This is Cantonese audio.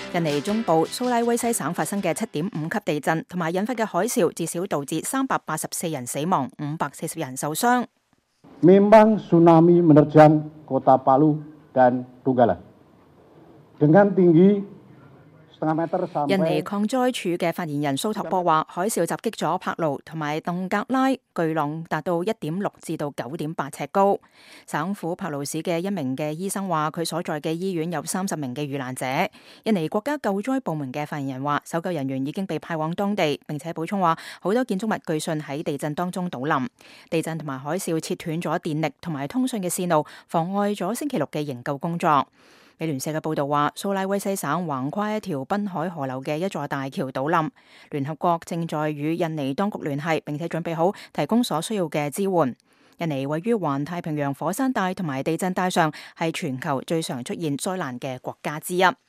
印尼中部蘇拉威西省發生嘅7.5級地震同埋引發嘅海嘯，至少導致384人死亡，540人受傷。 Memang tsunami menerjang kota Palu dan Donggala dengan tinggi 印尼抗災處嘅發言人蘇托波話，海嘯襲擊咗柏盧同埋鄧格拉，巨浪達到1.6至到9.8尺高。省府柏盧市嘅一名嘅醫生話，佢所在嘅醫院有30名嘅遇難者。印尼國家救災部門嘅發言人話，搜救人員已經被派往當地，並且補充話，好多建築物據信喺地震當中倒冧。地震同埋海嘯切斷咗電力同埋通訊嘅線路，妨礙咗星期六嘅營救工作。美聯社嘅報導話，蘇拉威西省橫跨一條濱海河流嘅一座大橋倒冧，聯合國正在與印尼當局聯繫，並且準備好提供所需要嘅支援。印尼位於環太平洋火山帶同埋地震帶上，係全球最常出現災難嘅國家之一。